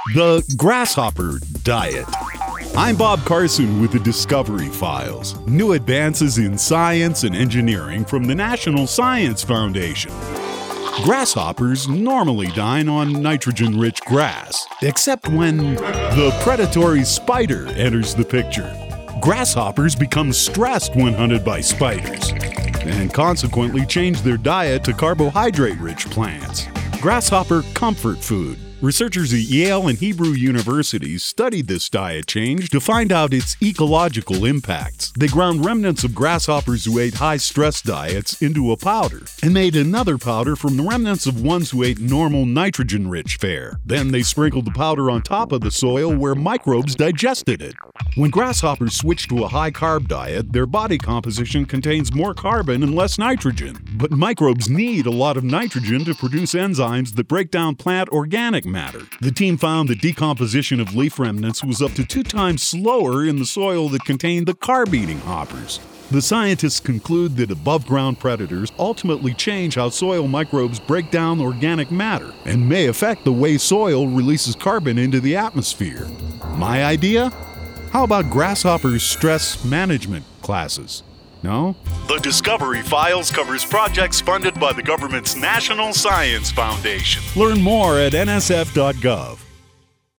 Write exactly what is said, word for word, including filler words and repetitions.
The Grasshopper Diet. I'm Bob Carson with the Discovery Files. New advances in science and engineering from the National Science Foundation. Grasshoppers normally dine on nitrogen-rich grass, except when the predatory spider enters the picture. Grasshoppers become stressed when hunted by spiders, and consequently change their diet to carbohydrate-rich plants. Grasshopper comfort food. Researchers at Yale and Hebrew University studied this diet change to find out its ecological impacts. They ground remnants of grasshoppers who ate high-stress diets into a powder and made another powder from the remnants of ones who ate normal nitrogen-rich fare. Then they sprinkled the powder on top of the soil where microbes digested it. When grasshoppers switch to a high-carb diet, their body composition contains more carbon and less nitrogen. But microbes need a lot of nitrogen to produce enzymes that break down plant organic matter. The team found that decomposition of leaf remnants was up to two times slower in the soil that contained the carb-eating hoppers. The scientists conclude that above-ground predators ultimately change how soil microbes break down organic matter and may affect the way soil releases carbon into the atmosphere. My idea? How about grasshoppers' stress management classes? No? The Discovery Files covers projects funded by the government's National Science Foundation. Learn more at N S F dot gov.